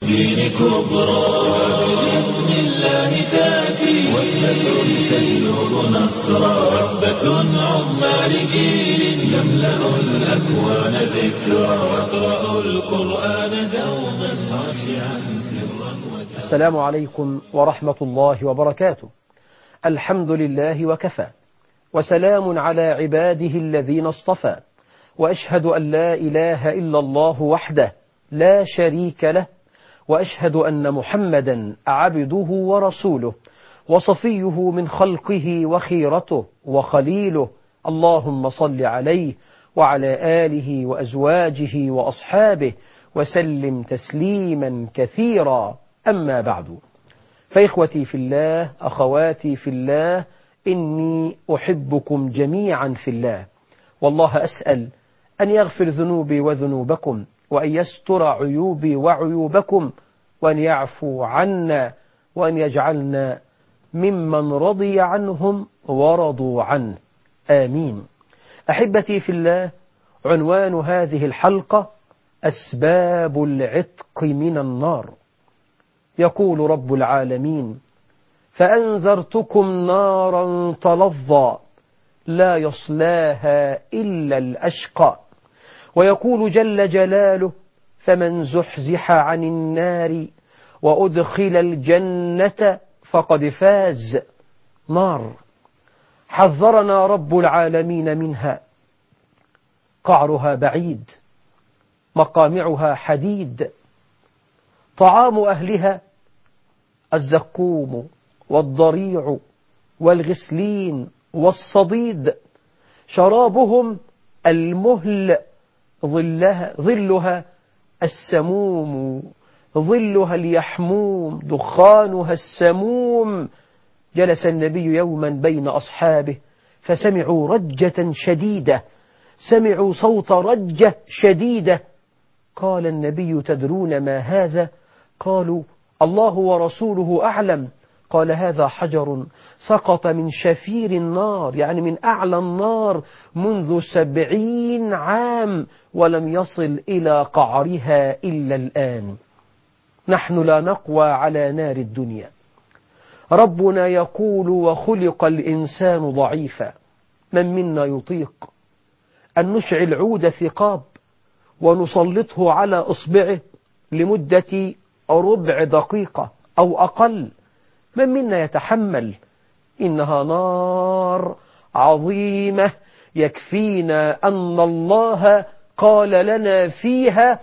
للدين كبرى بإذن الله تأتي وثبة تجلب نصرا وثبة عظمى لجيل يملأ الأكوان ذكرا واقرأوا القرآن دوما خاشعا سرا وجهرا. السلام عليكم ورحمة الله وبركاته. الحمد لله وكفى، وسلام على عباده الذين اصطفى، وأشهد أن لا إله إلا الله وحده لا شريك له، وأشهد أن محمدا عبده ورسوله وصفيه من خلقه وخيرته وخليله. اللهم صل عليه وعلى آله وأزواجه وأصحابه وسلم تسليما كثيرا. أما بعد، فإخوتي في الله، أخواتي في الله، إني أحبكم جميعا في الله، والله أسأل أن يغفر ذنوبي وذنوبكم، وأن يستر عيوبي وعيوبكم، وأن يعفو عنا، وأن يجعلنا ممن رضي عنهم ورضوا عنه، آمين. أحبتي في الله، عنوان هذه الحلقة أسباب العتق من النار. يقول رب العالمين: فأنذرتكم نارا تلظى لا يصلاها إلا الأشقى. ويقول جل جلاله: فمن زحزح عن النار وأدخل الجنة فقد فاز. نار حذرنا رب العالمين منها، قعرها بعيد، مقامعها حديد، طعام أهلها الزقوم والضريع والغسلين والصديد، شرابهم المهل، ظلها السموم، ظلها اليحموم، دخانها السموم. جلس النبي يوما بين أصحابه فسمعوا رجة شديدة، سمعوا صوت رجة شديدة. قال النبي: تدرون ما هذا؟ قالوا: الله ورسوله أعلم. قال: هذا حجر سقط من شفير النار، يعني من أعلى النار، منذ 70 عام ولم يصل إلى قعرها إلا الآن. نحن لا نقوى على نار الدنيا. ربنا يقول: وخلق الإنسان ضعيفا. من منا يطيق أن نشعل عود ثقاب ونسلطه على إصبعه لمدة ربع دقيقة أو أقل؟ من منا يتحمل؟ إنها نار عظيمة، يكفينا أن الله قال لنا فيها: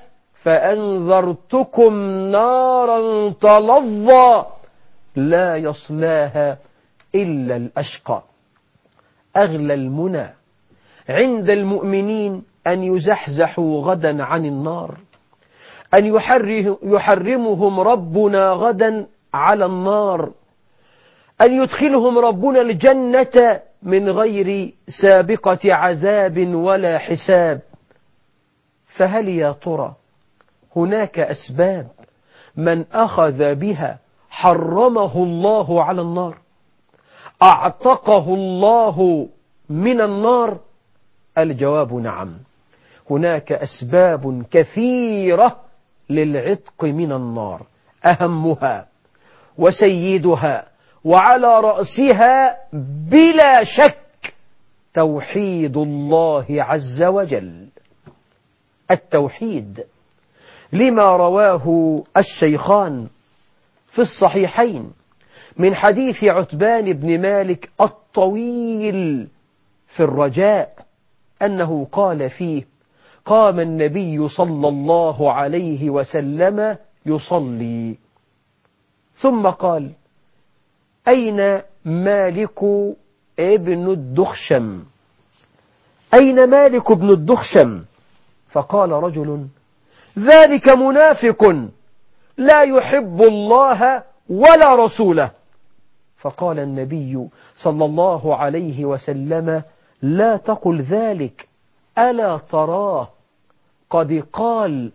فأنذرتكم نارا تلظى لا يصلاها إلا الأشقى. أغلى المنى عند المؤمنين أن يزحزحوا غدا عن النار، أن يحرمهم ربنا غدا على النار، أن يدخلهم ربنا الجنة من غير سابقة عذاب ولا حساب. فهل يا ترى هناك أسباب من أخذ بها حرمه الله على النار، أعتقه الله من النار؟ الجواب نعم. هناك أسباب كثيرة للعتق من النار، أهمها وسيدها وعلى رأسها بلا شك توحيد الله عز وجل. التوحيد لما رواه الشيخان في الصحيحين من حديث عتبان بن مالك الطويل في الرجاء، أنه قال فيه: قام النبي صلى الله عليه وسلم يصلي، ثم قال: أين مالك ابن الدخشم؟ أين مالك ابن الدخشم؟ فقال رجل: ذلك منافق لا يحب الله ولا رسوله. فقال النبي صلى الله عليه وسلم: لا تقل ذلك، ألا تراه قد قال: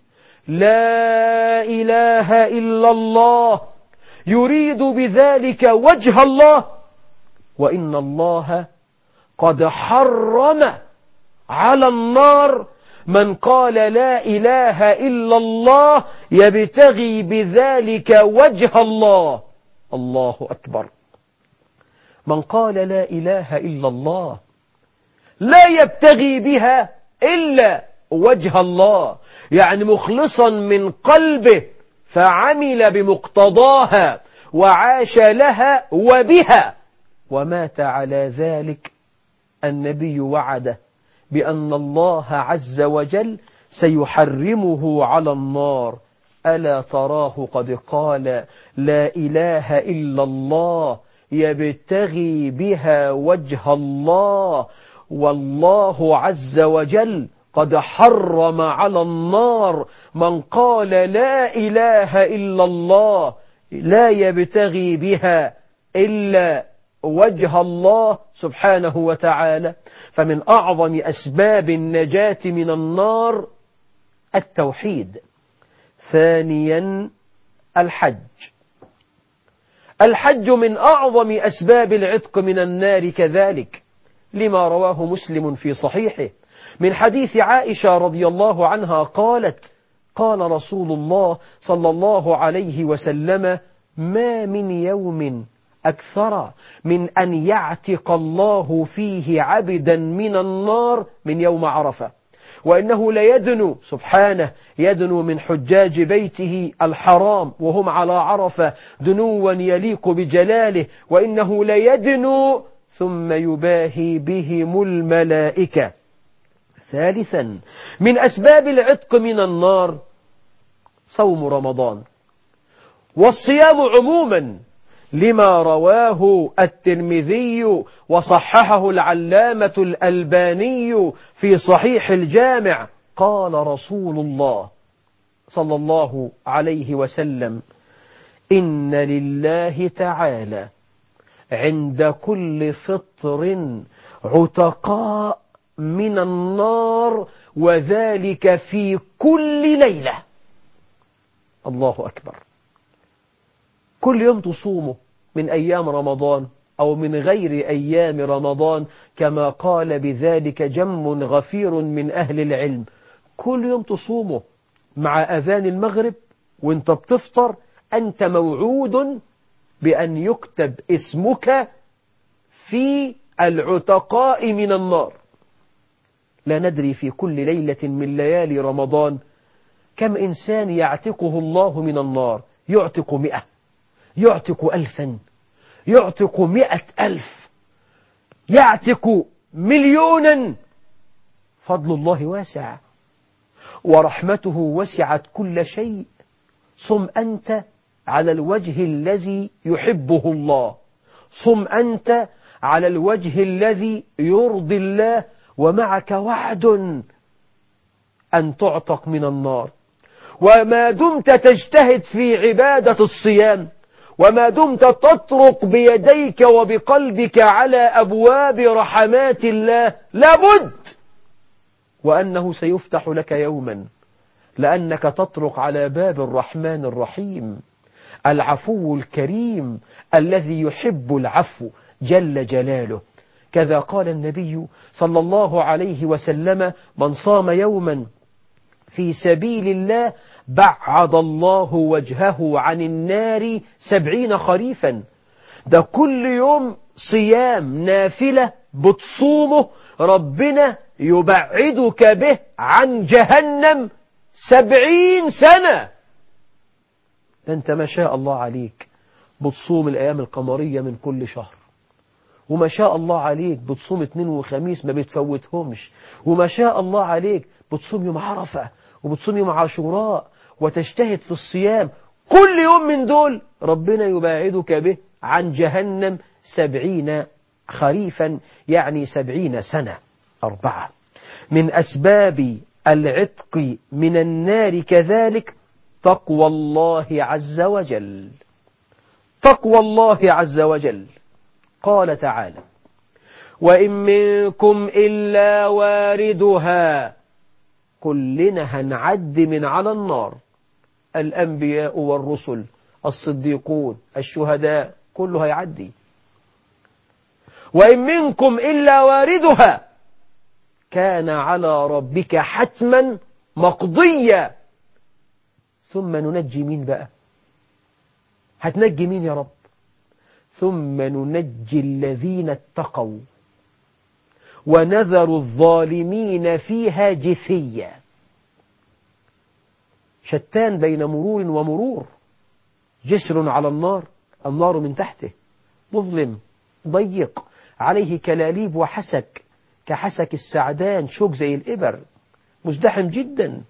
لا إله إلا الله، يريد بذلك وجه الله، وإن الله قد حرم على النار من قال لا إله إلا الله يبتغي بذلك وجه الله. الله أكبر. من قال لا إله إلا الله لا يبتغي بها إلا وجه الله، يعني مخلصا من قلبه فعمل بمقتضاها وعاش لها وبها ومات على ذلك، النبي وعده بأن الله عز وجل سيحرمه على النار. ألا تراه قد قال لا إله إلا الله يبتغي بها وجه الله، والله عز وجل قد حرم على النار من قال لا إله إلا الله لا يبتغي بها إلا وجه الله سبحانه وتعالى. فمن أعظم أسباب النجاة من النار التوحيد. ثانيا الحج من أعظم أسباب العتق من النار كذلك، لما رواه مسلم في صحيحه من حديث عائشة رضي الله عنها قالت: قال رسول الله صلى الله عليه وسلم: ما من يوم أكثر من أن يعتق الله فيه عبدا من النار من يوم عرفة، وإنه ليدنو سبحانه يدنو من حجاج بيته الحرام وهم على عرفة دنوا يليق بجلاله، وإنه ليدنو ثم يباهي بهم الملائكة. ثالثا من أسباب العتق من النار صوم رمضان والصيام عموما، لما رواه الترمذي وصححه العلامة الألباني في صحيح الجامع. قال رسول الله صلى الله عليه وسلم: إن لله تعالى عند كل فطر عتقاء من النار، وذلك في كل ليلة. الله أكبر. كل يوم تصومه من أيام رمضان أو من غير أيام رمضان، كما قال بذلك جم غفير من أهل العلم. كل يوم تصومه مع أذان المغرب وانت بتفطر، أنت موعود بأن يكتب اسمك في العتقاء من النار. لا ندري في كل ليلة من ليالي رمضان كم إنسان يعتقه الله من النار. يعتق 100، يعتق 1000، يعتق 100,000، يعتق 1,000,000. فضل الله واسع ورحمته وسعت كل شيء. صم أنت على الوجه الذي يحبه الله، صم أنت على الوجه الذي يرضي الله، ومعك وعد أن تعتق من النار. وما دمت تجتهد في عبادة الصيام، وما دمت تطرق بيديك وبقلبك على أبواب رحمات الله، لابد وأنه سيفتح لك يوما، لأنك تطرق على باب الرحمن الرحيم العفو الكريم الذي يحب العفو جل جلاله. كذا قال النبي صلى الله عليه وسلم: من صام يوما في سبيل الله بعد الله وجهه عن النار 70 خريفا. ده كل يوم صيام نافلة بتصومه ربنا يبعدك به عن جهنم 70 سنة. أنت ما شاء الله عليك بتصوم الأيام القمرية من كل شهر، وما شاء الله عليك بتصوم اثنين وخميس ما بتفوتهمش، وما شاء الله عليك بتصوم يوم عرفة وبتصوم يوم عاشوراء وتجتهد في الصيام. كل يوم من دول ربنا يباعدك به عن جهنم 70 خريفا، يعني 70 سنة. 4 من أسباب العتق من النار كذلك تقوى الله عز وجل. تقوى الله عز وجل. قال تعالى: وإن منكم إلا واردها. كلنا هنعد من على النار، الأنبياء والرسل، الصديقون، الشهداء، كله هيعدي. وإن منكم إلا واردها كان على ربك حتما مقضيا. ثم ننجي مين بقى؟ هتنجي مين يا رب؟ ثم ننجي الذين اتقوا ونذر الظالمين فيها جثيا. شتان بين مرور ومرور. جسر على النار، النار من تحته مظلم ضيق، عليه كلاليب وحسك كحسك السعدان، شوك زي الإبر، مزدحم جدا.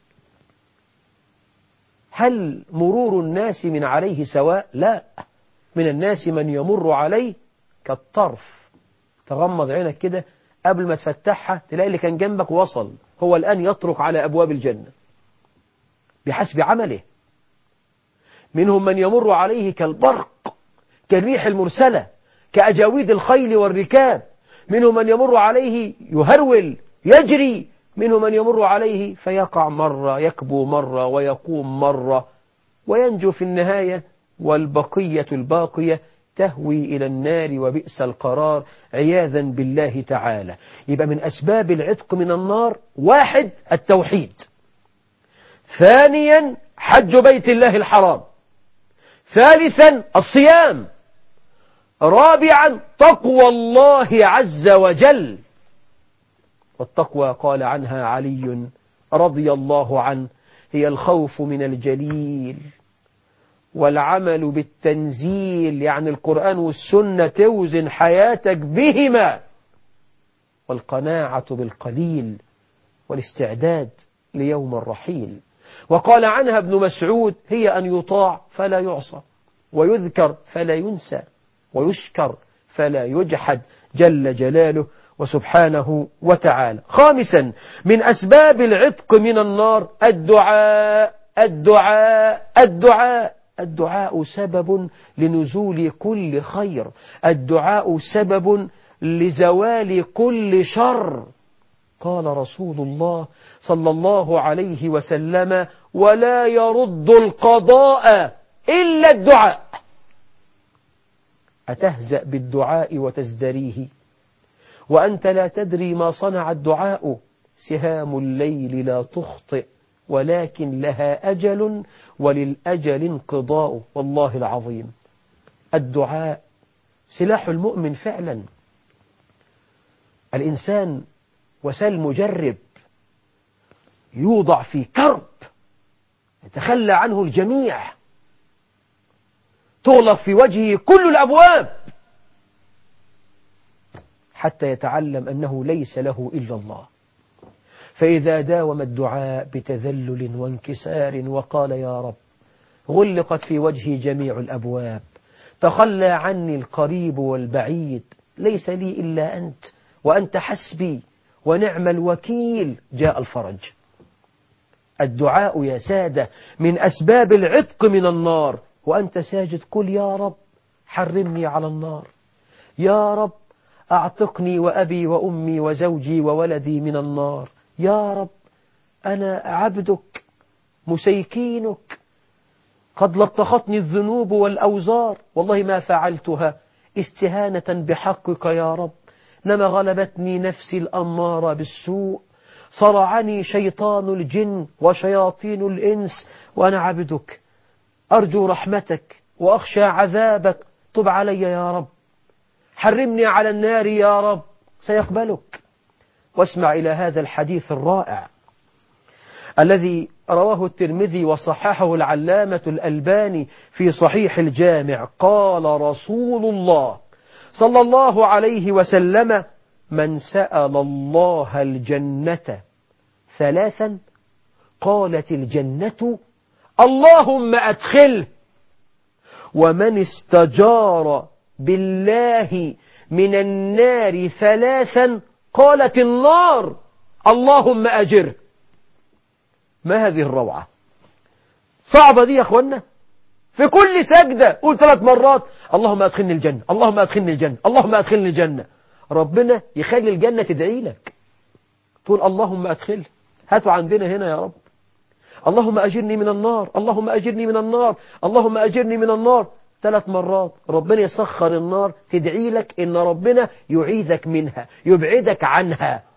هل مرور الناس من عليه سواء؟ لا، من الناس من يمر عليه كالطرف. تغمض عينك كده قبل ما تفتحها تلاقي اللي كان جنبك وصل، هو الآن يطرق على أبواب الجنة بحسب عمله. منهم من يمر عليه كالبرق، كالريح المرسلة، كأجاويد الخيل والركاب. منهم من يمر عليه يهرول يجري. منهم من يمر عليه فيقع مرة، يكبو مرة، ويقوم مرة، وينجو في النهاية. والبقية الباقية تهوي إلى النار وبئس القرار عياذا بالله تعالى. يبقى من أسباب العتق من النار: واحد التوحيد، ثانيا حج بيت الله الحرام، ثالثا الصيام، رابعا تقوى الله عز وجل. والتقوى قال عنها علي رضي الله عنه: هي الخوف من الجليل والعمل بالتنزيل، يعني القرآن والسنة توزن حياتك بهما، والقناعة بالقليل والاستعداد ليوم الرحيل. وقال عنها ابن مسعود: هي أن يطاع فلا يعصى، ويذكر فلا ينسى، ويشكر فلا يجحد جل جلاله وسبحانه وتعالى. خامسا من أسباب العتق من النار: الدعاء الدعاء الدعاء. الدعاء سبب لنزول كل خير، الدعاء سبب لزوال كل شر. قال رسول الله صلى الله عليه وسلم: ولا يرد القضاء إلا الدعاء. أتهزأ بالدعاء وتزدريه وأنت لا تدري ما صنع الدعاء؟ سهام الليل لا تخطئ ولكن لها أجل، وللأجل انقضاء. والله العظيم الدعاء سلاح المؤمن فعلا. الإنسان وسل مجرب يوضع في كرب يتخلى عنه الجميع، تغلق في وجهه كل الأبواب حتى يتعلم أنه ليس له إلا الله. فإذا داوم الدعاء بتذلل وانكسار وقال: يا رب، غلقت في وجهي جميع الأبواب، تخلى عني القريب والبعيد، ليس لي إلا أنت، وأنت حسبي ونعم الوكيل، جاء الفرج. الدعاء يا سادة من أسباب العتق من النار. وأنت ساجد قل: يا رب حرمني على النار، يا رب أعتقني وأبي وأمي وزوجي وولدي من النار، يا رب أنا عبدك مسيكينك، قد لطختني الذنوب والأوزار، والله ما فعلتها استهانة بحقك يا رب، إنما غلبتني نفسي الأمارة بالسوء، صرعني شيطان الجن وشياطين الإنس، وأنا عبدك أرجو رحمتك وأخشى عذابك، طب علي يا رب، حرمني على النار يا رب، سيقبلك. واسمع إلى هذا الحديث الرائع الذي رواه الترمذي وصححه العلامة الألباني في صحيح الجامع. قال رسول الله صلى الله عليه وسلم: من سأل الله الجنة ثلاثا قالت الجنة اللهم أدخله، ومن استجار بالله من النار ثلاثا قالت النار اللهم أجره. ما هذه الروعة؟ صعبة دي يا أخوانا. في كل سجدة قول 3 مرات: اللهم أدخلني الجنة، اللهم أدخلني الجنة، اللهم أدخلني الجنة. ربنا يخلي الجنة تدعي لك، تقول اللهم أدخل. هاتوا عندنا هنا يا رب: اللهم أجرني من النار، اللهم أجرني من النار، اللهم أجرني من النار. 3 مرات ربنا يسخر النار تدعي لك إن ربنا يعيذك منها، يبعدك عنها.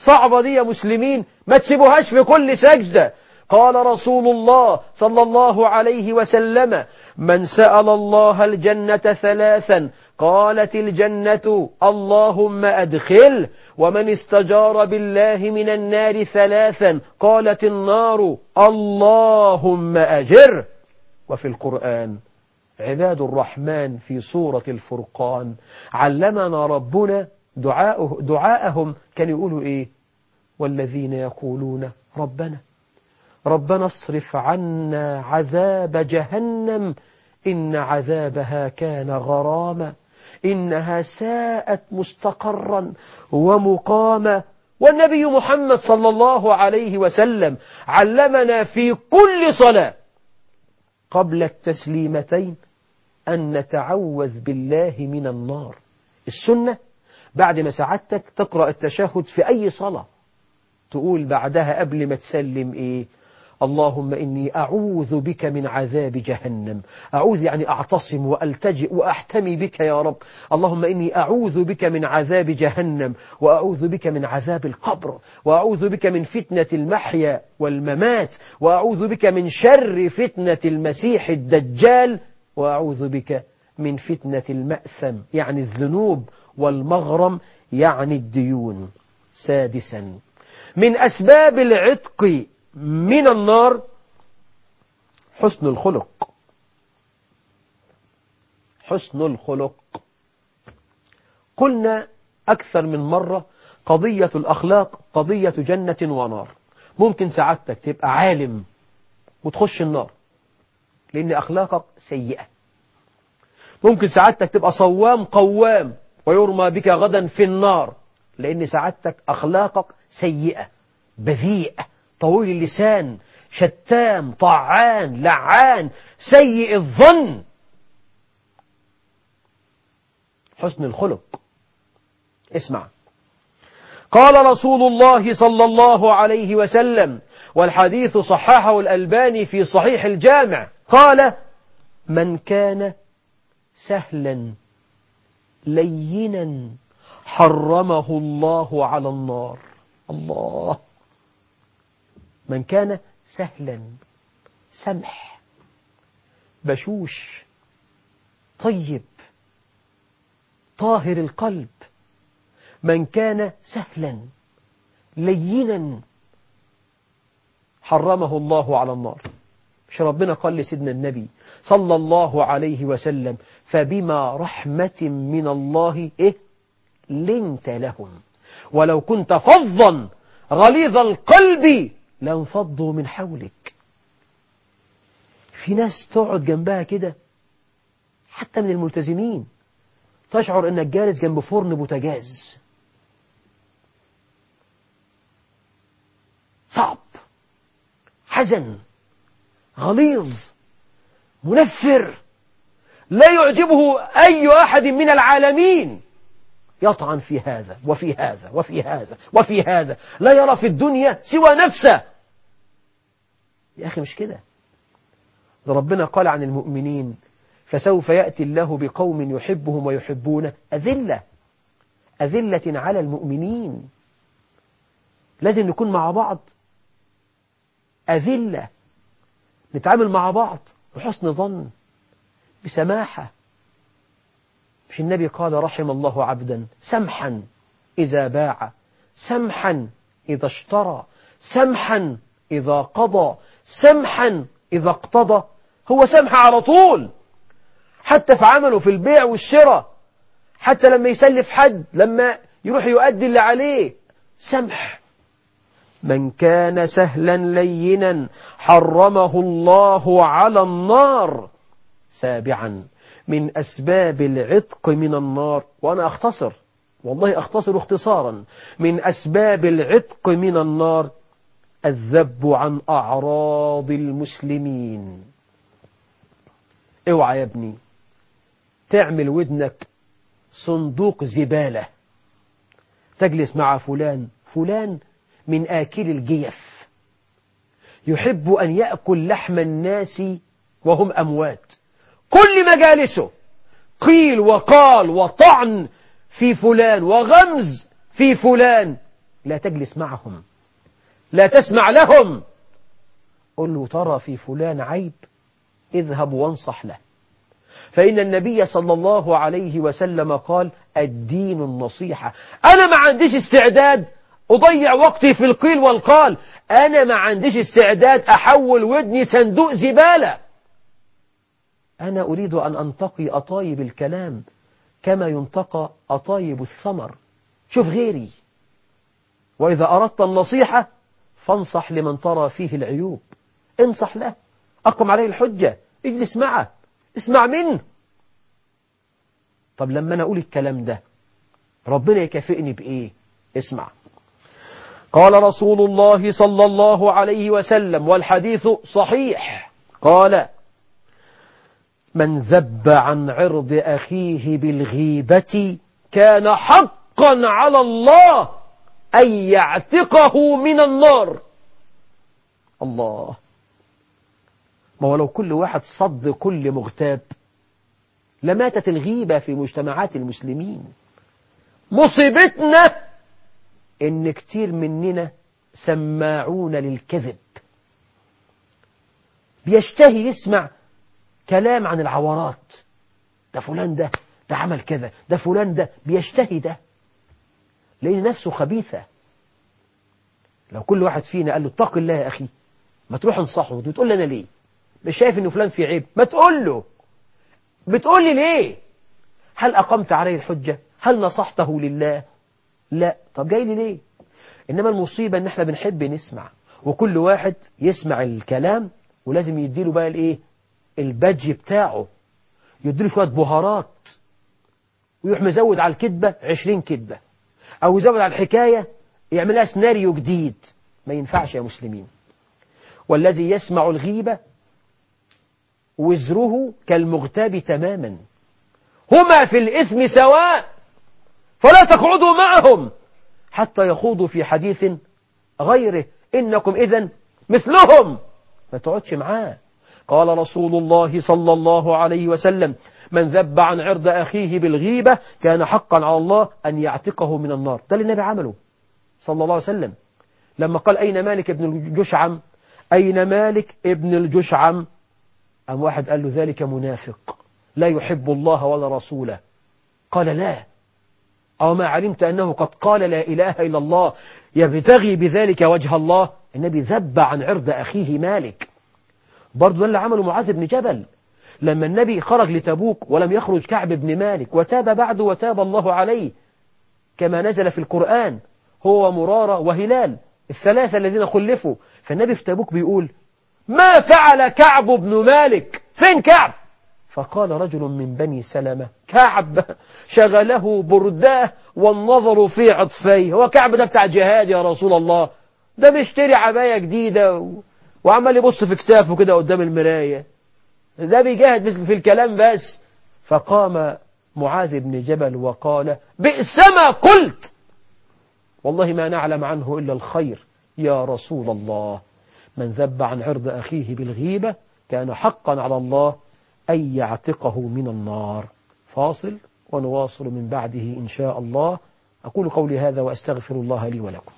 صعبة دي يا مسلمين، ما تسيبوهاش في كل سجدة. قال رسول الله صلى الله عليه وسلم: من سأل الله الجنة ثلاثا قالت الجنة اللهم أدخله، ومن استجار بالله من النار ثلاثا قالت النار اللهم أجره. وفي القرآن عباد الرحمن في سورة الفرقان علمنا ربنا دعاءهم كان يقولوا إيه؟ والذين يقولون ربنا اصرف عنا عذاب جهنم إن عذابها كان غراما إنها ساءت مستقرا ومقاما. والنبي محمد صلى الله عليه وسلم علمنا في كل صلاة قبل التسليمتين أن نتعوذ بالله من النار. السنة بعد ما سعادتك تقرأ التشهد في أي صلاة تقول بعدها قبل ما تسلم إيه؟ اللهم إني أعوذ بك من عذاب جهنم. أعوذ يعني أعتصم وألتجئ وأحتمي بك يا رب. اللهم إني أعوذ بك من عذاب جهنم، وأعوذ بك من عذاب القبر، وأعوذ بك من فتنة المحيا والممات، وأعوذ بك من شر فتنة المسيح الدجال، وأعوذ بك من فتنة المأثم يعني الذنوب، والمغرم يعني الديون. سادسا من أسباب العتق من النار حسن الخلق. حسن الخلق قلنا أكثر من مرة قضية الأخلاق قضية جنة ونار. ممكن سعادتك تبقى عالم وتخش النار لأن أخلاقك سيئة. ممكن سعادتك تبقى صوام قوام ويرمى بك غدا في النار لأن سعادتك أخلاقك سيئة، بذيء، طويل اللسان، شتام، طعان، لعان، سيء الظن. حسن الخلق. اسمع، قال رسول الله صلى الله عليه وسلم، والحديث صححه الألباني في صحيح الجامع، قال: من كان سهلا لينا حرمه الله على النار. الله. من كان سهلا، سمح، بشوش، طيب، طاهر القلب. من كان سهلا لينا حرمه الله على النار. مش ربنا قال لسيدنا النبي صلى الله عليه وسلم: فبما رحمة من الله لنت لهم ولو كنت فظا غليظ القلب لانفضوا من حولك. في ناس تقعد جنبها كده حتى من الملتزمين تشعر انك جالس جنب فرن بوتاجاز. صعب، حزن، غليظ، منفر، لا يعجبه أي أحد من العالمين. يطعن في هذا وفي هذا وفي هذا وفي هذا، لا يرى في الدنيا سوى نفسه. يا أخي مش كده. ده ربنا قال عن المؤمنين: فسوف يأتي الله بقوم يحبهم ويحبونه أذلة على المؤمنين. لازم نكون مع بعض أذلة، نتعامل مع بعض بحسن ظن، بسماحة. مش النبي قال: رحم الله عبدا سمحا إذا باع، سمحا إذا اشترى، سمحا إذا قضى، سمحا إذا اقتضى. هو سمح على طول، حتى في عمله في البيع والشراء، حتى لما يسلف حد، لما يروح يؤدي اللي عليه، سمح. من كان سهلا لينا حرمه الله على النار. سابعا من أسباب العتق من النار، وأنا أختصر، والله أختصر اختصارا، من أسباب العتق من النار الذب عن أعراض المسلمين. اوعى يا ابني تعمل ودنك صندوق زبالة تجلس مع فلان من آكل الجيف، يحب أن يأكل لحم الناس وهم أموات. كل مجالسه قيل وقال وطعن في فلان وغمز في فلان، لا تجلس معهم، لا تسمع لهم. قل له ترى في فلان عيب، اذهب وانصح له، فإن النبي صلى الله عليه وسلم قال الدين النصيحة. أنا ما عنديش استعداد أضيع وقتي في القيل والقال، أنا ما عنديش استعداد أحول ودني صندوق زبالة. أنا أريد أن أنتقي أطايب الكلام كما ينتقى أطايب الثمر. شوف غيري، وإذا أردت النصيحة فانصح لمن ترى فيه العيوب، انصح له، أقم عليه الحجة، اجلس معه، اسمع منه. طب لما أنا أقول الكلام ده ربنا يكافئني بإيه؟ اسمع. قال رسول الله صلى الله عليه وسلم، والحديث صحيح، قال من ذب عن عرض أخيه بالغيبة كان حقا على الله أن يعتقه من النار. الله، ما هو لو كل واحد صد كل مغتاب لماتت الغيبة في مجتمعات المسلمين. مصيبتنا إن كتير مننا سماعون للكذب، بيشتهي يسمع كلام عن العورات، ده فلان ده عمل كذا، ده فلان ده، بيشتهي ده لأن نفسه خبيثة. لو كل واحد فينا قال له اتق الله يا أخي، ما تروح انصحه، وتقول لي أنا ليه مش شايف إنه فلان في عيب؟ ما تقول له، بتقول لي ليه؟ هل أقمت عليه الحجة؟ هل نصحته لله؟ لا. طب جاي لي ليه؟ إنما المصيبة إن إحنا بنحب نسمع، وكل واحد يسمع الكلام ولازم يديله بقى الإيه؟ البادج بتاعه، يديله شوية بهارات، ويروح مزود على الكذبة 20 كذبة، أو يزود على الحكاية يعملها سيناريو جديد. ما ينفعش يا مسلمين. والذي يسمع الغيبة وزره كالمغتاب تماما، هما في الإثم سواء، فلا تقعدوا معهم حتى يخوضوا في حديث غيره، إنكم إذن مثلهم. ما تقعدش معاه. قال رسول الله صلى الله عليه وسلم من ذب عن عرض أخيه بالغيبة كان حقا على الله أن يعتقه من النار. ده اللي النبي عمله صلى الله عليه وسلم لما قال أين مالك ابن الجشعم، أين مالك ابن الجشعم؟ أم واحد قال له ذلك منافق لا يحب الله ولا رسوله. قال لا، أو ما علمت أنه قد قال لا إله إلا الله يبتغي بذلك وجه الله. النبي ذب عن عرض أخيه مالك. برضو ده اللي عمله معاذ بن جبل لما النبي خرج لتبوك ولم يخرج كعب بن مالك، وتاب بعده وتاب الله عليه كما نزل في القرآن، هو ومرارة وهلال الثلاثة الذين خلفوا. فالنبي في تبوك بيقول ما فعل كعب بن مالك؟ فين كعب؟ فقال رجل من بني سلمة كعب شغله برداه والنظر في عطفيه. هو كعب ده بتاع جهاد يا رسول الله؟ ده بيشتري عباية جديدة وعمال يبص في كتافه كده قدام المراية، ده بيجاهد في الكلام بس. فقام معاذ بن جبل وقال بئس ما قلت، والله ما نعلم عنه إلا الخير يا رسول الله. من ذب عن عرض أخيه بالغيبة كان حقا على الله أن يعتقه من النار. فاصل ونواصل من بعده إن شاء الله. أقول قولي هذا وأستغفر الله لي ولكم.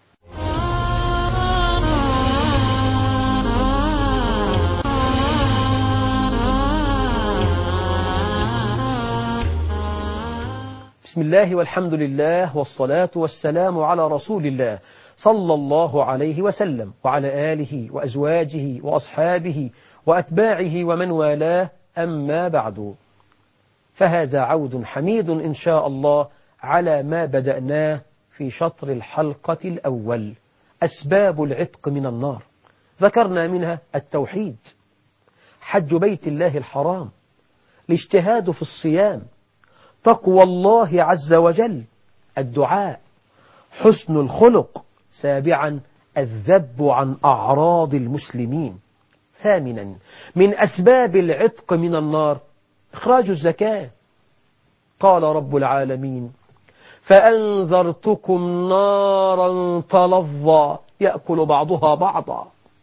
بسم الله والحمد لله والصلاة والسلام على رسول الله صلى الله عليه وسلم وعلى آله وأزواجه وأصحابه وأتباعه ومن والاه، أما بعد، فهذا عود حميد إن شاء الله على ما بدأناه في شطر الحلقة الأول، أسباب العتق من النار. ذكرنا منها التوحيد، حج بيت الله الحرام، الاجتهاد في الصيام، تقوى الله عز وجل، الدعاء، حسن الخلق، سابعا الذب عن أعراض المسلمين، ثامنا من أسباب العتق من النار إخراج الزكاة. قال رب العالمين فأنذرتكم نارا تلظى يأكل بعضها بعضا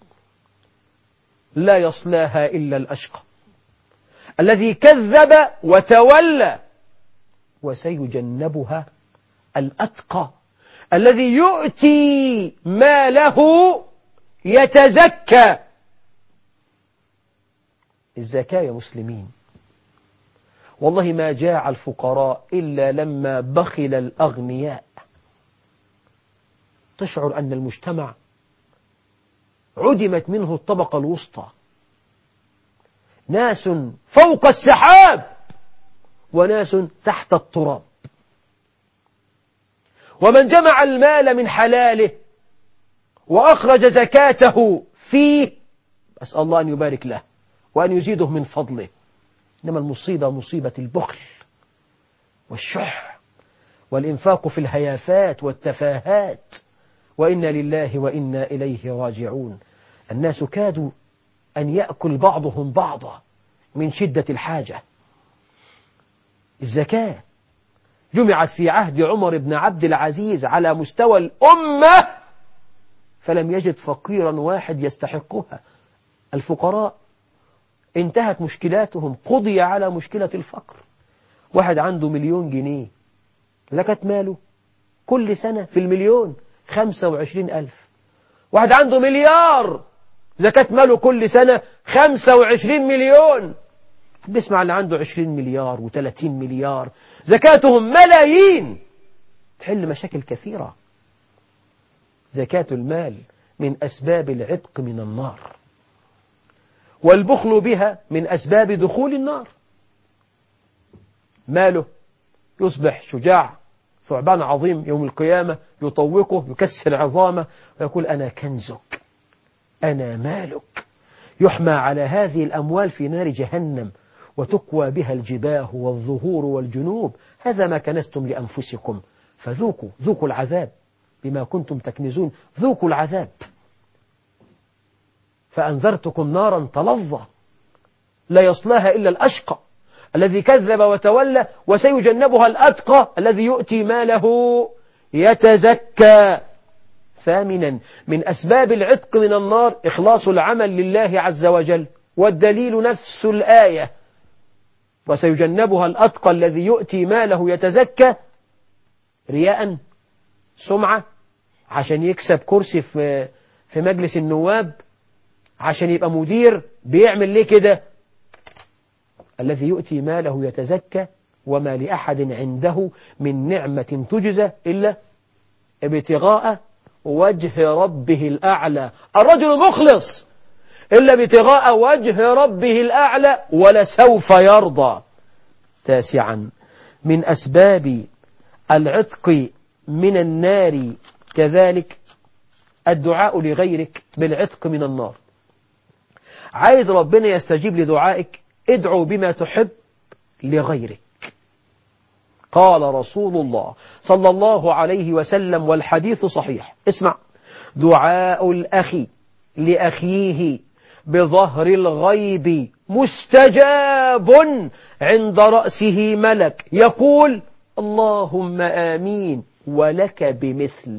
لا يصلاها إلا الأشقى الذي كذب وتولى وسيجنبها الأتقى الذي يؤتي ماله يتزكى. الزكاة يا مسلمين والله ما جاع الفقراء إلا لما بخل الأغنياء. تشعر أن المجتمع عدمت منه الطبقة الوسطى، ناس فوق السحاب وناس تحت التراب. ومن جمع المال من حلاله وأخرج زكاته فيه أسأل الله أن يبارك له وأن يزيده من فضله. إنما المصيبة مصيبة البخل والشح والإنفاق في الهيافات والتفاهات، وإنا لله وإنا إليه راجعون. الناس كادوا أن يأكل بعضهم بعضا من شدة الحاجة. الزكاة جمعت في عهد عمر بن عبد العزيز على مستوى الأمة فلم يجد فقيرا واحد يستحقها. الفقراء انتهت مشكلاتهم، قضي على مشكلة الفقر. واحد عنده 1,000,000 جنيه زكاة ماله كل سنة في المليون 25,000. واحد عنده 1,000,000,000 زكاة ماله كل سنة 25,000,000. بسمع اللي عنده 20 مليار و30 مليار زكاتهم ملايين، تحل مشاكل كثيرة. زكاة المال من أسباب العتق من النار، والبخل بها من أسباب دخول النار. ماله يصبح شجاع ثعبان عظيم يوم القيامة يطوقه يكسر عظامه ويقول أنا كنزك أنا مالك. يحمى على هذه الأموال في نار جهنم وتقوى بها الجباه والظهور والجنوب. هذا ما كنزتم لأنفسكم ذوقوا العذاب بما كنتم تكنزون، ذوقوا العذاب. فأنذرتكم نارا تلظى لا يصلاها إلا الأشقى الذي كذب وتولى وسيجنبها الأتقى الذي يؤتي ماله يتزكى. ثامنا من أسباب العتق من النار إخلاص العمل لله عز وجل، والدليل نفس الآية وسيجنبها الأتقى الذي يؤتي ماله يتزكى. رياء سمعة عشان يكسب كرسي في مجلس النواب، عشان يبقى مدير بيعمل ليه كده؟ الذي يؤتي ماله يتزكى وما لأحد عنده من نعمة تجزى إلا ابتغاء وجه ربه الأعلى. الرجل مخلص إلا ابتغاء وجه ربه الأعلى ولسوف يرضى. تاسعا من أسباب العتق من النار كذلك الدعاء لغيرك بالعتق من النار. عايز ربنا يستجيب لدعائك، ادعو بما تحب لغيرك. قال رسول الله صلى الله عليه وسلم والحديث صحيح، اسمع: دعاء الأخ لأخيه بظهر الغيب مستجاب عند رأسه ملك يقول اللهم آمين ولك بمثل.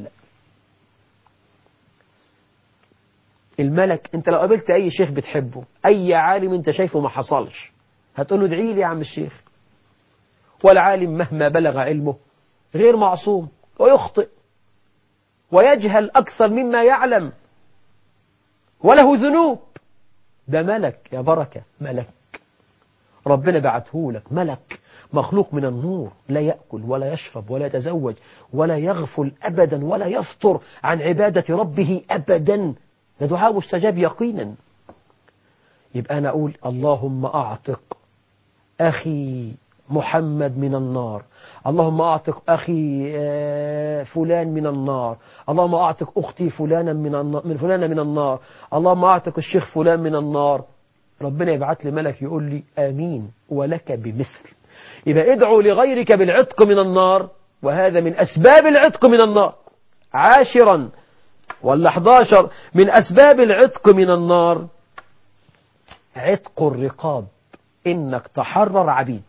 الملك انت لو قابلت اي شيخ بتحبه، اي عالم انت شايفه ما حصلش، هتقول له ادعي لي يا عم الشيخ. والعالم مهما بلغ علمه غير معصوم ويخطئ ويجهل أكثر مما يعلم وله ذنوب. ده ملك يا بركة، ملك ربنا بعته لك، ملك مخلوق من النور، لا يأكل ولا يشرب ولا يتزوج ولا يغفل أبدا ولا يفطر عن عبادة ربه أبدا. ده دعاء مستجاب يقينا. يبقى أنا أقول اللهم أعتق أخي محمد من النار، اللهم أعتق أخي فلان من النار، اللهم أعتق أختي فلانة من النار، اللهم أعتق الشيخ فلان من النار. ربنا يبعث لي ملك يقول لي آمين ولك بمثل. إذا ادعوا لغيرك بالعتق من النار، وهذا من أسباب العتق من النار. عاشرا ولا 11 من أسباب العتق من النار عتق الرقاب، إنك تحرر عبيد.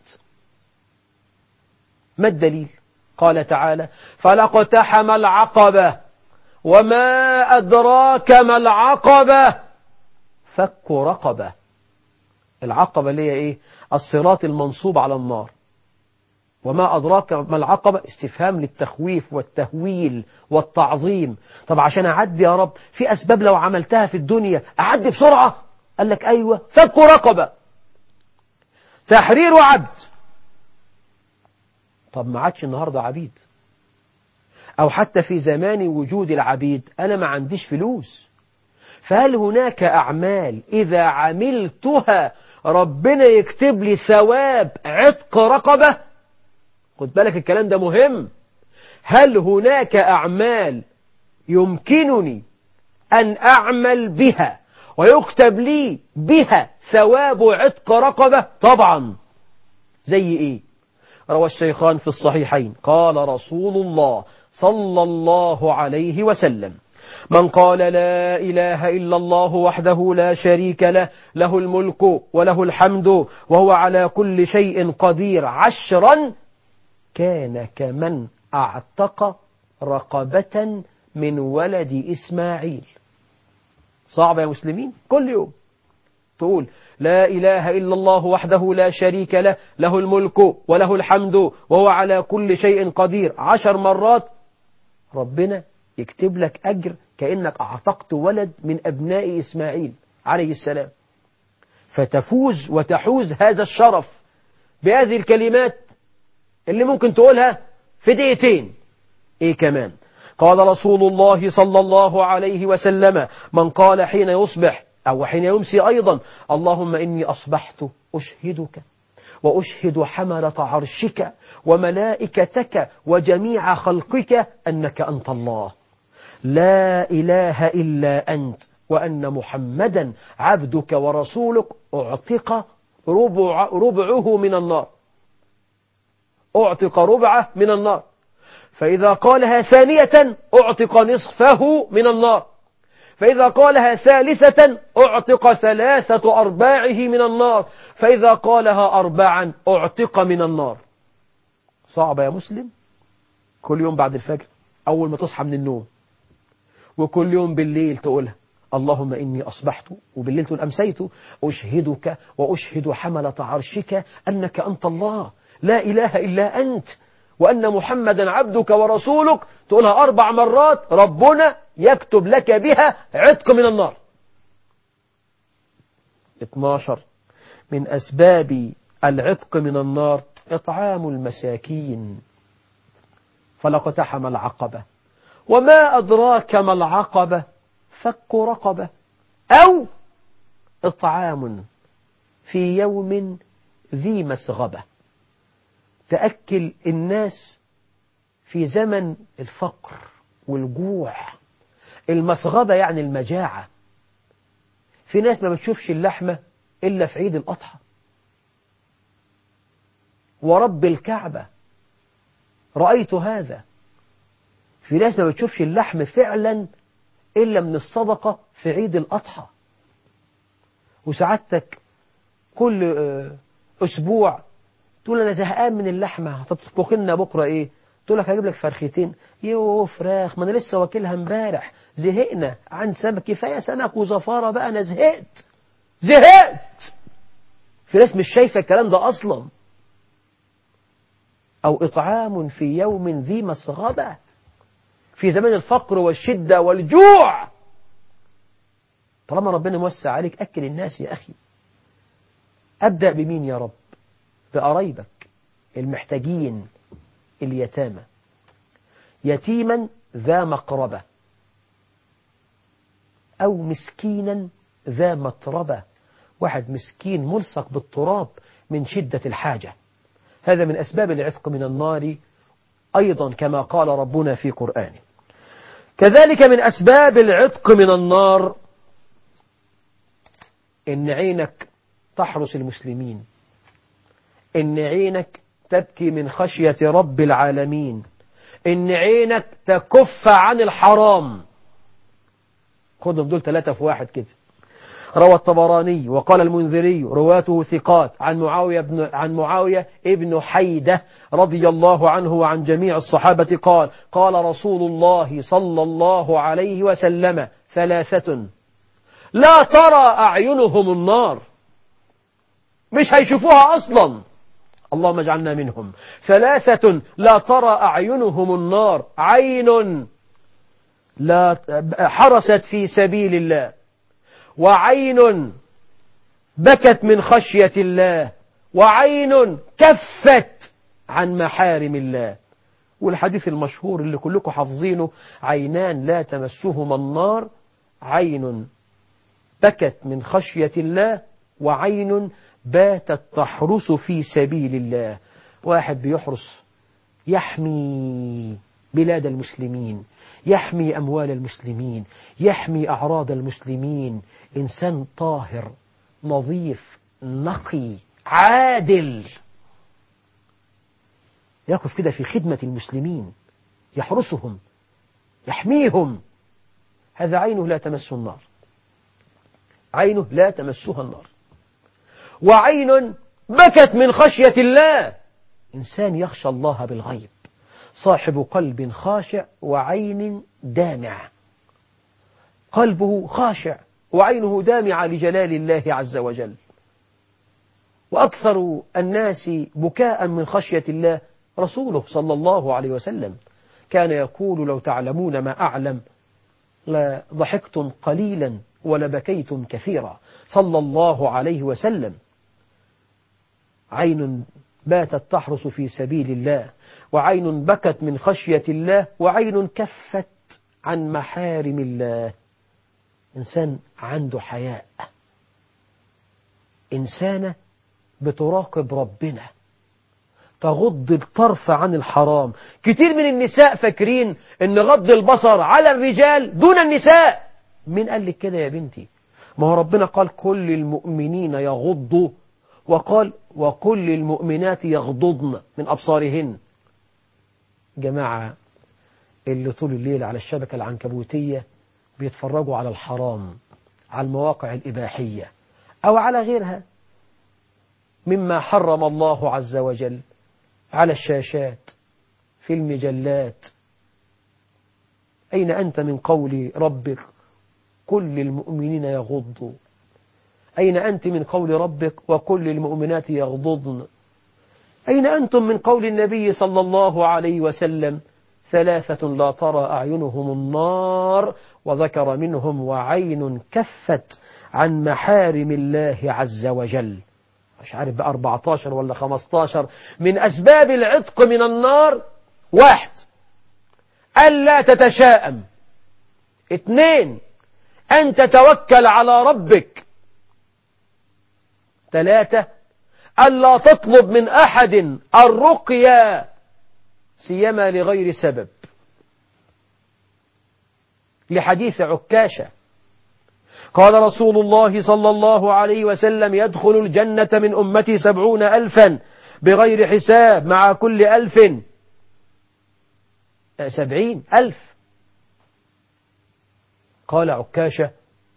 ما الدليل؟ قال تعالى فلاقتحم العقبة وما أدراك ما العقبة فك رقبة. العقبة اللي هي إيه؟ الصراط المنصوب على النار. وما أدراك ما العقبة، استفهام للتخويف والتهويل والتعظيم. طب عشان أعدي يا رب في أسباب لو عملتها في الدنيا أعدي بسرعة؟ قال لك أيوة، فك رقبة، تحرير عبد. طب ما عادش النهاردة عبيد، أو حتى في زمان وجود العبيد أنا ما عنديش فلوس، فهل هناك أعمال إذا عملتها ربنا يكتب لي ثواب عتق رقبة؟ خد بالك الكلام ده مهم. هل هناك أعمال يمكنني أن أعمل بها ويكتب لي بها ثواب عتق رقبة؟ طبعا. زي إيه؟ روى الشيخان في الصحيحين قال رسول الله صلى الله عليه وسلم: من قال لا إله إلا الله وحده لا شريك له، له الملك وله الحمد وهو على كل شيء قدير 10 كان كمن أعتق رقبة من ولد إسماعيل. صعب يا مسلمين؟ كل يوم تقول لا إله إلا الله وحده لا شريك له، له الملك وله الحمد وهو على كل شيء قدير 10 مرات، ربنا يكتب لك أجر كأنك أعتقت ولد من أبناء إسماعيل عليه السلام. فتفوز وتحوز هذا الشرف بهذه الكلمات اللي ممكن تقولها في دقيقتين. إيه كمان؟ قال رسول الله صلى الله عليه وسلم: من قال حين يصبح أو حين يمسي أيضا: اللهم إني أصبحت أشهدك وأشهد حملة عرشك وملائكتك وجميع خلقك أنك أنت الله، لا إله إلا أنت، وأن محمدا عبدك ورسولك، أعتق ربعه من النار. أعتق ربعه من النار. فإذا قالها ثانية أعتق نصفه من النار. فإذا قالها ثالثة أعتق 3/4 من النار. فإذا قالها 4 أعتق من النار. صعب يا مسلم؟ كل يوم بعد الفجر أول ما تصحى من النوم، وكل يوم بالليل تقولها: اللهم إني أصبحت، وبالليل تقول أمسيت أشهدك وأشهد حملة عرشك أنك أنت الله، لا إله إلا أنت، وأن محمدا عبدك ورسولك. تقولها 4 مرات، ربنا يكتب لك بها عتق من النار. 12 من أسباب العتق من النار إطعام المساكين، فلاقتحم العقبة. وما أدراك ما العقبة؟ فك رقبة، أو إطعام في يوم ذي مسغبة. تأكل الناس في زمن الفقر والجوع. المسغبة يعني المجاعة. في ناس ما بتشوفش اللحمة إلا في عيد الأضحى. ورب الكعبة رأيت هذا. في ناس ما بتشوفش اللحم فعلا إلا من الصدقة في عيد الأضحى. وسعادتك كل أسبوع تقول أنا زهقان من اللحمة، هتطبخ لنا بكرة إيه؟ تقول لك هجيب لك فرختين. يوه فراخ، ما أنا لسه واكلها امبارح، زهقنا عن سمك، كفاية سمك وزفارة بقى، أنا زهقت. في ناس مش شايفة الكلام ده أصلا. أو إطعام في يوم ذي مسغبة، في زمان الفقر والشدة والجوع. طالما ربنا موسع عليك أكل الناس يا أخي. أبدأ بمين يا رب؟ بقرايبك المحتاجين، اليتامى. يتيما ذا مقربة، أو مسكينا ذا متربة، واحد مسكين ملصق بالتراب من شدة الحاجة. هذا من أسباب العتق من النار أيضا كما قال ربنا في قرآنه. كذلك من أسباب العتق من النار إن عينك تحرس المسلمين، إن عينك تبكي من خشية رب العالمين، إن عينك تكف عن الحرام. خذهم دول 3 في 1 كده. روى الطبراني وقال المنذري رواته ثقات عن معاوية ابن حيدة رضي الله عنه وعن جميع الصحابة قال: قال رسول الله صلى الله عليه وسلم: 3 لا ترى أعينهم النار، مش هيشوفوها أصلا. اللهم اجعلنا منهم. 3 لا ترى أعينهم النار، عين لا حرست في سبيل الله، وعين بكت من خشية الله، وعين كفت عن محارم الله. والحديث المشهور اللي كلكم حافظينه: عينان لا تمسهما النار، عين بكت من خشية الله، وعين باتت تحرس في سبيل الله. واحد بيحرس، يحمي بلاد المسلمين، يحمي أموال المسلمين، يحمي أعراض المسلمين، إنسان طاهر نظيف نقي عادل، يقف كده في خدمة المسلمين، يحرسهم يحميهم. هذا عينه لا تمس النار، عينه لا تمسها النار. وعين بكت من خشية الله، إنسان يخشى الله بالغيب، صاحب قلب خاشع وعين دامعة، قلبه خاشع وعينه دامعة لجلال الله عز وجل. وأكثر الناس بكاء من خشية الله رسوله صلى الله عليه وسلم، كان يقول: لو تعلمون ما أعلم لضحكتم قليلا ولبكيتم كثيرا، صلى الله عليه وسلم. عين باتت تحرس في سبيل الله، وعين بكت من خشية الله، وعين كفت عن محارم الله. إنسان عنده حياء، إنسانة بتراقب ربنا، تغض الطرف عن الحرام. كتير من النساء فاكرين ان غض البصر على الرجال دون النساء. مين قال لك كده يا بنتي؟ ما هو ربنا قال: كل المؤمنين يغضوا، وقال: وكل المؤمنات يغضضن من أبصارهن. جماعة اللي طول الليل على الشبكة العنكبوتية بيتفرجوا على الحرام، على المواقع الإباحية أو على غيرها مما حرم الله عز وجل، على الشاشات في المجلات، أين أنت من قول ربك كل المؤمنين يغضوا؟ أين أنت من قول ربك وكل المؤمنات يغضضن؟ أين أنتم من قول النبي صلى الله عليه وسلم: 3 لا ترى أعينهم النار، وذكر منهم وعين كفت عن محارم الله عز وجل. مش عارف بقى 14 ولا 15 من أسباب العتق من النار. 1 ألا تتشائم. 2 أن تتوكل على ربك. 3 ألا تطلب من أحد الرقية سيما لغير سبب، لحديث عكاشة قال رسول الله صلى الله عليه وسلم: يدخل الجنة من أمتي 70,000 بغير حساب، مع كل 1000 70,000. قال عكاشة: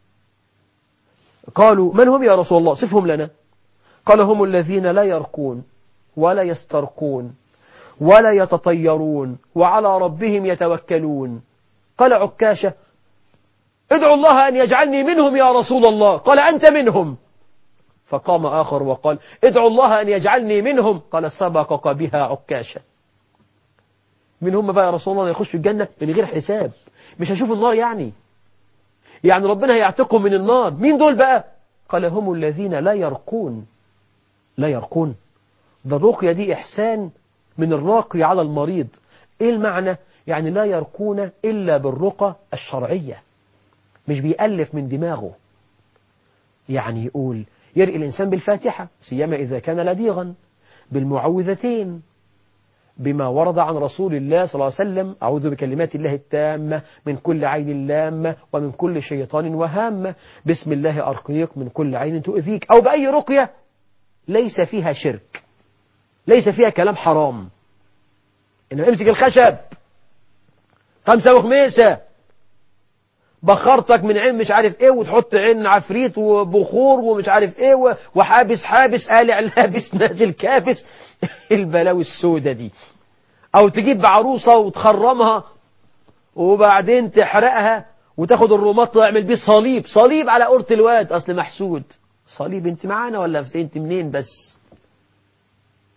قالوا: من هم يا رسول الله؟ صفهم لنا. قال: هم الذين لا يرقون ولا يسترقون ولا يتطيرون وعلى ربهم يتوكلون. قال عكاشة: ادعوا الله أن يجعلني منهم يا رسول الله. قال: أنت منهم. فقام آخر وقال: ادعوا الله أن يجعلني منهم. قال: سبقك بها عكاشة. من هم بقى يا رسول الله يخشوا الجنة من غير حساب؟ مش هشوفوا النار يعني ربنا هيعتقهم من النار. مين دول بقى؟ قال: هم الذين لا يرقون. لا يرقون، ده الرقية دي إحسان من الراقي على المريض. إيه المعنى؟ يعني لا يرقون إلا بالرقى الشرعية، مش بيألف من دماغه. يعني يقول يرقي الإنسان بالفاتحة سيما إذا كان لديغا، بالمعوذتين، بما ورد عن رسول الله صلى الله عليه وسلم: أعوذ بكلمات الله التامة من كل عين لامة ومن كل شيطان وهامة، بسم الله أرقيك من كل عين تؤذيك. أو بأي رقية ليس فيها شرك، ليس فيها كلام حرام. إنما امسك الخشب 5 وخميسة، بخرتك من عين مش عارف ايه، وتحط عين عفريت وبخور ومش عارف ايه، وحابس قالع لابس نازل كابس البلاوي السودة دي. او تجيب عروسة وتخرمها وبعدين تحرقها وتاخد الرماط تعمل بيه صليب على قرة الواد، اصل محسود. صليب انت معانا ولا انت منين بس؟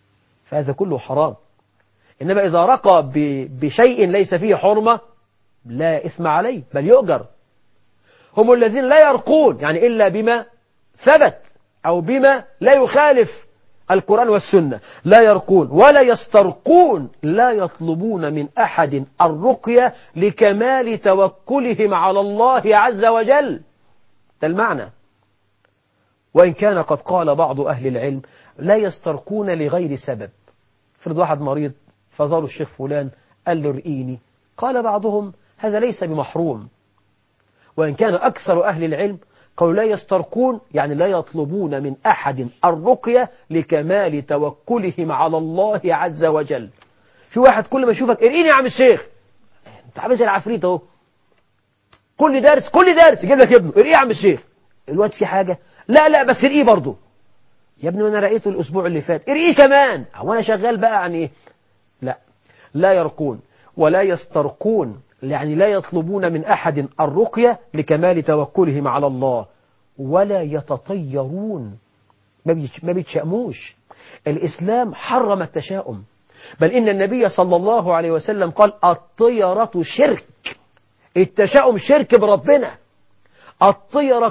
فهذا كله حرام. إنما إذا رقى بشيء ليس فيه حرمة لا إثم عليه بل يؤجر. هم الذين لا يرقون يعني إلا بما ثبت أو بما لا يخالف القرآن والسنة، لا يرقون ولا يسترقون، لا يطلبون من أحد الرقية لكمال توكلهم على الله عز وجل. ده المعنى. وإن كان قد قال بعض أهل العلم لا يسترقون لغير سبب. فرض واحد مريض فزاروا الشيخ فلان قال له ارقيني، قال بعضهم هذا ليس بمحروم. وإن كان أكثر أهل العلم قالوا لا يسترقون يعني لا يطلبون من أحد الرقية لكمال توكلهم على الله عز وجل. في واحد كل ما يشوفك ارقيني يا عم الشيخ، انت عامل زي العفريت اهو، كل درس يجيب لك ابنه ارقيه يا عم الشيخ. الواد في حاجة؟ لا بس ارقيه برضه. يا ابني وانا رقيته الأسبوع اللي فات، ارقيه كمان. وانا شغال بقى يعني ايه؟ لا يرقون ولا يسترقون يعني لا يطلبون من أحد الرقية لكمال توكلهم على الله، ولا يتطيرون ما بيتشأموش. الإسلام حرم التشاؤم، بل إن النبي صلى الله عليه وسلم قال الطيرة شرك. التشاؤم شرك بربنا، الطيرة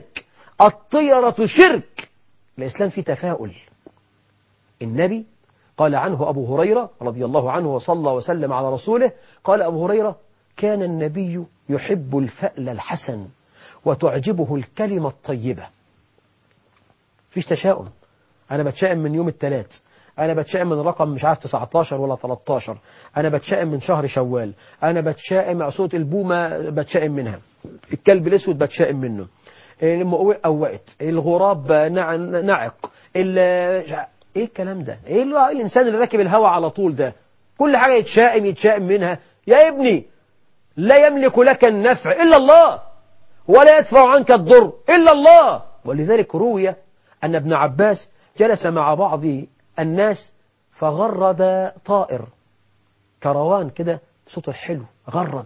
شرك. الإسلام فيه تفاؤل. النبي قال عنه أبو هريرة رضي الله عنه وصلى وسلم على رسوله، قال أبو هريرة كان النبي يحب الفأل الحسن وتعجبه الكلمة الطيبة. فيش تشاؤم. أنا بتشائم من يوم الثلاث، أنا بتشائم من رقم مش عارف 19 ولا 13، أنا بتشائم من شهر شوال، أنا بتشائم صوت البومة بتشائم منها، الكلب الأسود بتشائم منه، أوقت الغراب نعق ايه الكلام ده؟ ايه الانسان اللي راكب الهوا على طول ده كل حاجة يتشائم منها؟ يا ابني لا يملك لك النفع إلا الله ولا يدفع عنك الضر إلا الله. ولذلك روي أن ابن عباس جلس مع بعض الناس فغرد طائر كروان كده صوته حلو غرد،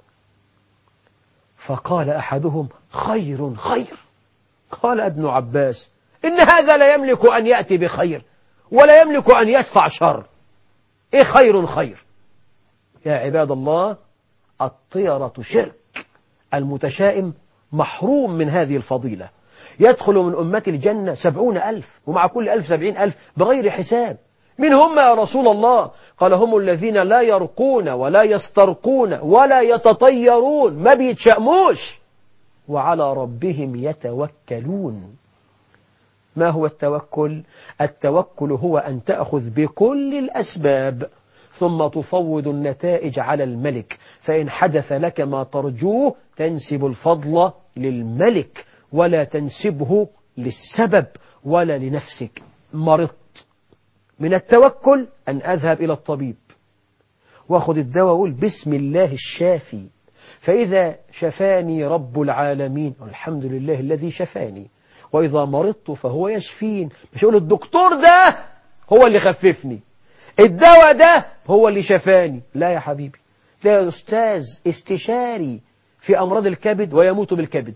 فقال أحدهم خير. قال ابن عباس إن هذا لا يملك أن يأتي بخير ولا يملك أن يدفع شر. إيه خير؟ يا عباد الله الطيرة شرك. المتشائم محروم من هذه الفضيلة. يدخل من أمة الجنة 70,000 ومع كل 1000 70,000 بغير حساب. من هم يا رسول الله؟ قال هم الذين لا يرقون ولا يسترقون ولا يتطيرون، ما بيتشأموش، وعلى ربهم يتوكلون. ما هو التوكل؟ التوكل هو أن تأخذ بكل الأسباب ثم تفوض النتائج على الملك، فإن حدث لك ما ترجوه تنسب الفضل للملك ولا تنسبه للسبب ولا لنفسك. مرضت، من التوكل أن أذهب إلى الطبيب وأخذ الدواء وأقول بسم الله الشافي، فإذا شفاني رب العالمين الحمد لله الذي شفاني، وإذا مرضت فهو يشفين. مش أقول الدكتور ده هو اللي خففني، الدواء ده هو اللي شفاني. لا يا حبيبي، ده أستاذ استشاري في أمراض الكبد ويموت بالكبد،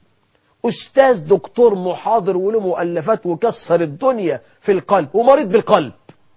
أستاذ دكتور محاضر وله مؤلفات وكسر الدنيا في القلب ومريض بالقلب.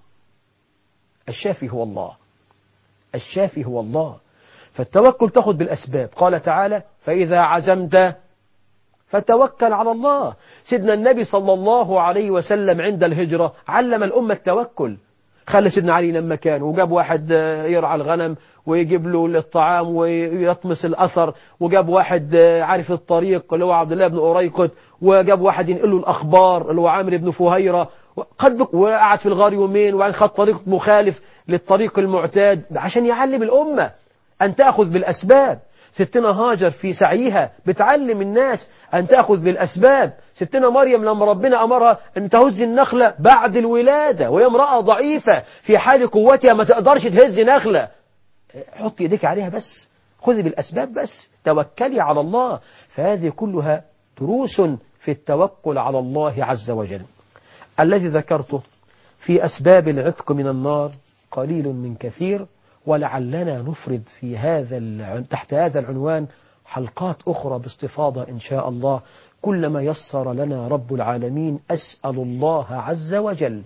الشافي هو الله، الشافي هو الله. فالتوكل تأخذ بالأسباب. قال تعالى فإذا عزمت فتوكل على الله. سيدنا النبي صلى الله عليه وسلم عند الهجرة علم الأمة التوكل. خلى سيدنا علي لما كان وجاب واحد يرعى الغنم ويجيب له الطعام ويطمس الأثر، وجاب واحد عارف الطريق اللي هو عبد الله بن أريقط، وجاب واحد ينقل له الأخبار اللي هو عامر بن فهيرة، وقعد في الغار يومين وبعدين خد طريق مخالف للطريق المعتاد عشان يعلم الأمة أن تأخذ بالأسباب. ستنا هاجر في سعيها بتعلم الناس أن تأخذ بالأسباب. ستنا مريم لما ربنا أمرها أن تهز النخلة بعد الولادة وهي امرأة ضعيفة في حال قوتها ما تقدرش تهز نخلة، حط يديك عليها بس، خذي بالأسباب بس، توكلي على الله. فهذه كلها دروس في التوكل على الله عز وجل. الذي ذكرته في أسباب العتق من النار قليل من كثير، ولعلنا نفرد في تحت هذا العنوان حلقات أخرى باستفاضة إن شاء الله كلما يسر لنا رب العالمين. أسأل الله عز وجل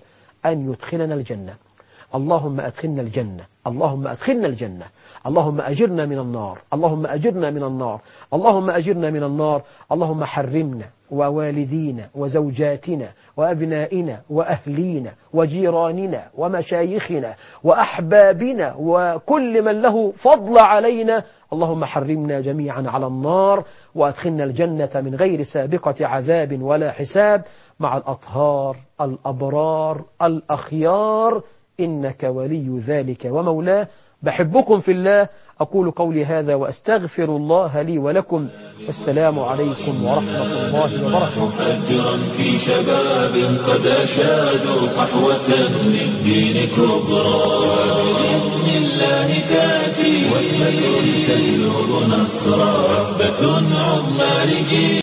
أن يدخلنا الجنة. اللهم أدخلنا الجنة، اللهم أدخلنا الجنة، اللهم أجرنا من النار، اللهم أجرنا من النار، اللهم أجرنا من النار. اللهم حرمنا ووالدينا وزوجاتنا وأبنائنا وأهلينا وجيراننا ومشايخنا وأحبابنا وكل من له فضل علينا، اللهم حرمنا جميعا على النار وأدخلنا الجنة من غير سابقة عذاب ولا حساب مع الأطهار الأبرار الأخيار، إنك ولي ذلك ومولاه. بحبكم في الله. أقول قولي هذا وأستغفر الله لي ولكم، والسلام عليكم ورحمة الله وبركاته. مفجرا في شباب قد أشادوا صحوة للدين كبرى، بإذن الله تأتي وثبة تجلب نصرا، وثبة عظمى لجيل